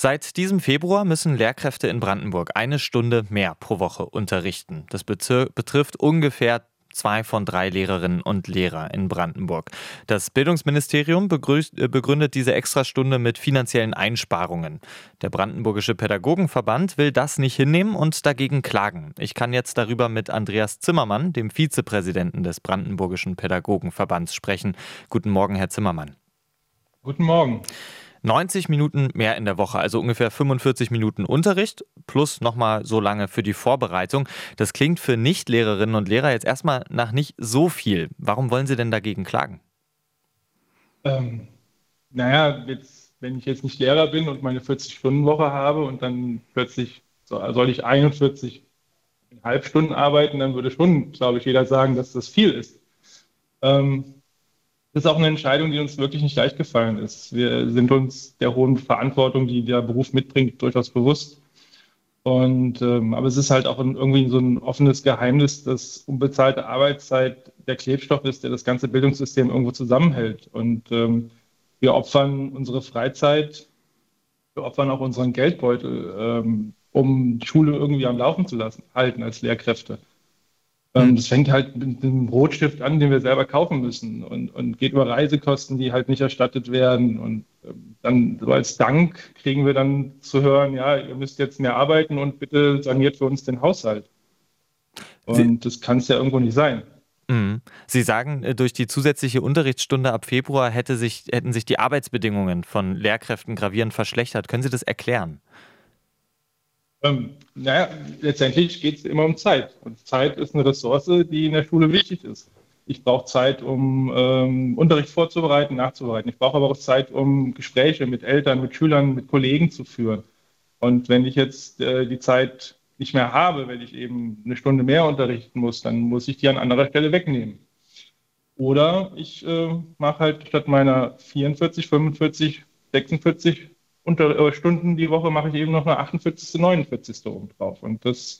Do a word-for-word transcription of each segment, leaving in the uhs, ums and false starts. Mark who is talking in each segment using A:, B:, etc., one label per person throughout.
A: Seit diesem Februar müssen Lehrkräfte in Brandenburg eine Stunde mehr pro Woche unterrichten. Das bezir- betrifft ungefähr zwei von drei Lehrerinnen und Lehrer in Brandenburg. Das Bildungsministerium begrüßt, äh, begründet diese Extrastunde mit finanziellen Einsparungen. Der Brandenburgische Pädagogenverband will das nicht hinnehmen und dagegen klagen. Ich kann jetzt darüber mit Andreas Zimmermann, dem Vizepräsidenten des Brandenburgischen Pädagogenverbands, sprechen. Guten Morgen, Herr Zimmermann.
B: Guten Morgen.
A: neunzig Minuten mehr in der Woche, also ungefähr fünfundvierzig Minuten Unterricht plus nochmal so lange für die Vorbereitung. Das klingt für Nicht-Lehrerinnen und Lehrer jetzt erstmal nach nicht so viel. Warum wollen Sie denn dagegen klagen?
B: Ähm, naja, jetzt, wenn ich jetzt nicht Lehrer bin und meine vierzig-Stunden-Woche habe und dann plötzlich so, soll ich einundvierzig Komma fünf Stunden arbeiten, dann würde schon, glaube ich, jeder sagen, dass das viel ist. Ähm, das ist auch eine Entscheidung, die uns wirklich nicht leicht gefallen ist. Wir sind uns der hohen Verantwortung, die der Beruf mitbringt, durchaus bewusst. Und, ähm, aber es ist halt auch ein, irgendwie so ein offenes Geheimnis, dass unbezahlte Arbeitszeit der Klebstoff ist, der das ganze Bildungssystem irgendwo zusammenhält. Und ähm, wir opfern unsere Freizeit, wir opfern auch unseren Geldbeutel, ähm, um die Schule irgendwie am Laufen zu lassen, halten als Lehrkräfte. Ähm, das fängt halt mit einem Rotstift an, den wir selber kaufen müssen und, und geht über Reisekosten, die halt nicht erstattet werden. Und ähm, dann so als Dank kriegen wir dann zu hören, ja, ihr müsst jetzt mehr arbeiten und bitte saniert für uns den Haushalt.
A: Sie,
B: Und das kann es ja irgendwo nicht sein.
A: Mhm. Sie sagen, äh, durch die zusätzliche Unterrichtsstunde ab Februar hätte sich, hätten sich die Arbeitsbedingungen von Lehrkräften gravierend verschlechtert. Können Sie das erklären?
B: Ähm, naja, letztendlich geht es immer um Zeit. Und Zeit ist eine Ressource, die in der Schule wichtig ist. Ich brauche Zeit, um ähm, Unterricht vorzubereiten, nachzubereiten. Ich brauche aber auch Zeit, um Gespräche mit Eltern, mit Schülern, mit Kollegen zu führen. Und wenn ich jetzt äh, die Zeit nicht mehr habe, wenn ich eben eine Stunde mehr unterrichten muss, dann muss ich die an anderer Stelle wegnehmen. Oder ich äh, mache halt statt meiner vierundvierzig, fünfundvierzig, sechsundvierzig unter, äh, Stunden die Woche, mache ich eben noch eine achtundvierzig., neunundvierzig. oben drauf. Und das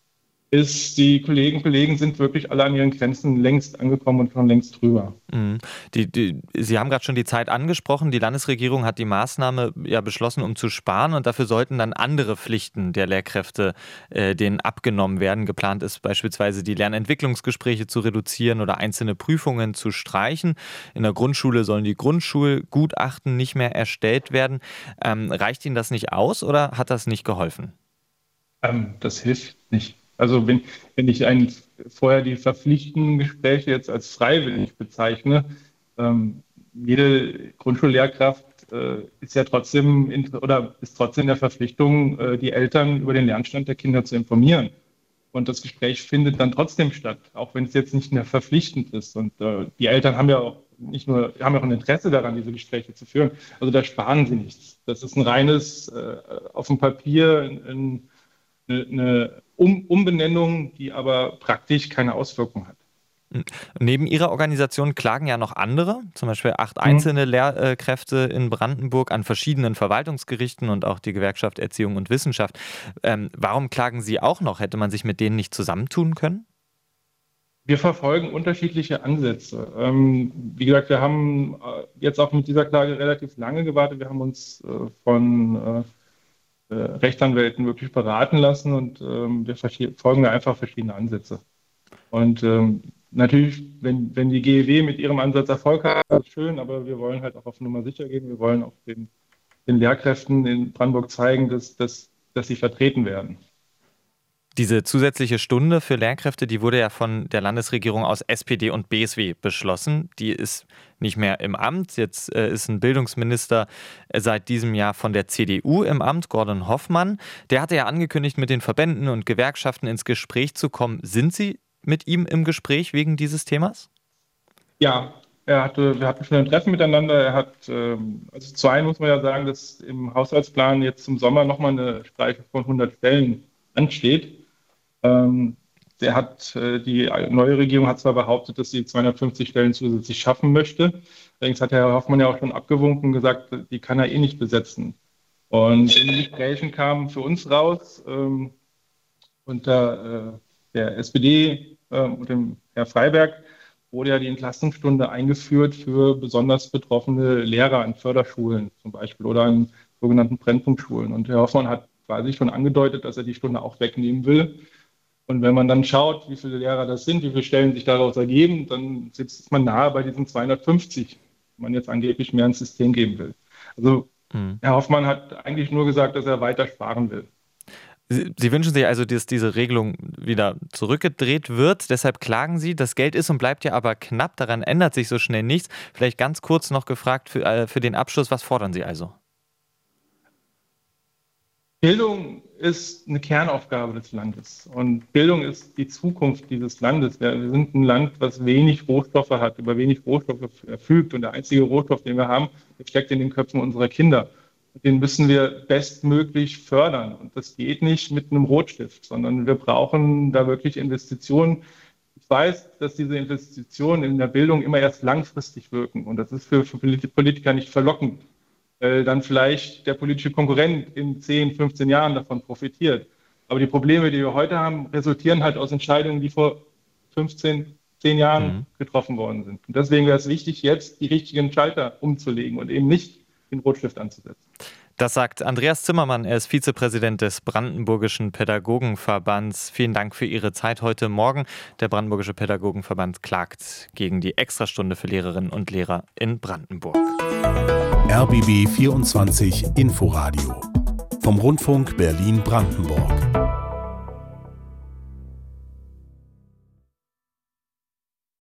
B: ist, die Kolleginnen und Kollegen sind wirklich alle an ihren Grenzen längst angekommen und schon längst drüber.
A: Mhm. Die, die, Sie haben gerade schon die Zeit angesprochen. Die Landesregierung hat die Maßnahme ja beschlossen, um zu sparen, und dafür sollten dann andere Pflichten der Lehrkräfte äh, denen abgenommen werden. Geplant ist beispielsweise, die Lernentwicklungsgespräche zu reduzieren oder einzelne Prüfungen zu streichen. In der Grundschule sollen die Grundschulgutachten nicht mehr erstellt werden. Ähm, reicht Ihnen das nicht aus oder hat das nicht geholfen?
B: Ähm, das hilft nicht. Also wenn, wenn ich ein, vorher die verpflichtenden Gespräche jetzt als freiwillig bezeichne, ähm, jede Grundschullehrkraft äh, ist ja trotzdem in, oder ist trotzdem in der Verpflichtung, äh, die Eltern über den Lernstand der Kinder zu informieren. Und das Gespräch findet dann trotzdem statt, auch wenn es jetzt nicht mehr verpflichtend ist. Und äh, die Eltern haben ja auch nicht nur, haben ja auch ein Interesse daran, diese Gespräche zu führen. Also da sparen sie nichts. Das ist ein reines äh, auf dem Papier, ein, eine, eine um Umbenennung, die aber praktisch keine Auswirkung hat.
A: Mhm. Neben Ihrer Organisation klagen ja noch andere, zum Beispiel acht
B: Mhm.
A: einzelne Lehrkräfte in Brandenburg an verschiedenen Verwaltungsgerichten und auch die Gewerkschaft Erziehung und Wissenschaft. Ähm, warum klagen Sie auch noch? Hätte man sich mit denen nicht zusammentun können?
B: Wir verfolgen unterschiedliche Ansätze. Ähm, wie gesagt, wir haben äh, jetzt auch mit dieser Klage relativ lange gewartet. Wir haben uns äh, von äh, äh, Rechtsanwälten wirklich beraten lassen und ähm, wir verfolgen da einfach verschiedene Ansätze. Und ähm, natürlich, wenn, wenn die G E W mit ihrem Ansatz Erfolg hat, ist das schön, aber wir wollen halt auch auf Nummer sicher gehen. Wir wollen auch den, den Lehrkräften in Brandenburg zeigen, dass, dass, dass sie vertreten werden.
A: Diese zusätzliche Stunde für Lehrkräfte, die wurde ja von der Landesregierung aus S P D und B S W beschlossen. Die ist nicht mehr im Amt. Jetzt äh, ist ein Bildungsminister äh, seit diesem Jahr von der C D U im Amt, Gordon Hoffmann. Der hatte ja angekündigt, mit den Verbänden und Gewerkschaften ins Gespräch zu kommen. Sind Sie mit ihm im Gespräch wegen dieses Themas?
B: Ja, er hatte, wir hatten schon ein Treffen miteinander. Er hat, ähm, also zu einem muss man ja sagen, dass im Haushaltsplan jetzt zum Sommer nochmal eine Streichung von hundert Stellen ansteht. Ähm, der hat, äh, die neue Regierung hat zwar behauptet, dass sie zweihundertfünfzig Stellen zusätzlich schaffen möchte. Allerdings hat Herr Hoffmann ja auch schon abgewunken und gesagt, die kann er eh nicht besetzen. Und in den Gesprächen kam für uns raus, ähm, unter äh, der S P D äh, und dem Herr Freiberg wurde ja die Entlastungsstunde eingeführt für besonders betroffene Lehrer an Förderschulen zum Beispiel oder an sogenannten Brennpunktschulen. Und Herr Hoffmann hat quasi schon angedeutet, dass er die Stunde auch wegnehmen will. Und wenn man dann schaut, wie viele Lehrer das sind, wie viele Stellen sich daraus ergeben, dann sitzt man nahe bei diesen zweihundertfünfzig, die man jetzt angeblich mehr ins System geben will. Also mhm. Herr Hoffmann hat eigentlich nur gesagt, dass er weiter sparen will.
A: Sie, Sie wünschen sich also, dass diese Regelung wieder zurückgedreht wird. Deshalb klagen Sie. Das Geld ist und bleibt ja aber knapp. Daran ändert sich so schnell nichts. Vielleicht ganz kurz noch gefragt für, äh, für den Abschluss. Was fordern Sie also?
B: Bildung ist eine Kernaufgabe des Landes. Und Bildung ist die Zukunft dieses Landes. Wir sind ein Land, das wenig Rohstoffe hat, über wenig Rohstoffe verfügt. Und der einzige Rohstoff, den wir haben, der steckt in den Köpfen unserer Kinder. Den müssen wir bestmöglich fördern. Und das geht nicht mit einem Rotstift, sondern wir brauchen da wirklich Investitionen. Ich weiß, dass diese Investitionen in der Bildung immer erst langfristig wirken. Und das ist für, für Politiker nicht verlockend, weil dann vielleicht der politische Konkurrent in zehn, fünfzehn Jahren davon profitiert. Aber die Probleme, die wir heute haben, resultieren halt aus Entscheidungen, die vor fünfzehn, zehn Jahren mhm. getroffen worden sind. Und deswegen wäre es wichtig, jetzt die richtigen Schalter umzulegen und eben nicht den Rotstift anzusetzen.
A: Das sagt Andreas Zimmermann. Er ist Vizepräsident des Brandenburgischen Pädagogenverbands. Vielen Dank für Ihre Zeit heute Morgen. Der Brandenburgische Pädagogenverband klagt gegen die Extrastunde für Lehrerinnen und Lehrer in Brandenburg.
C: R B B vierundzwanzig Inforadio vom Rundfunk Berlin-Brandenburg.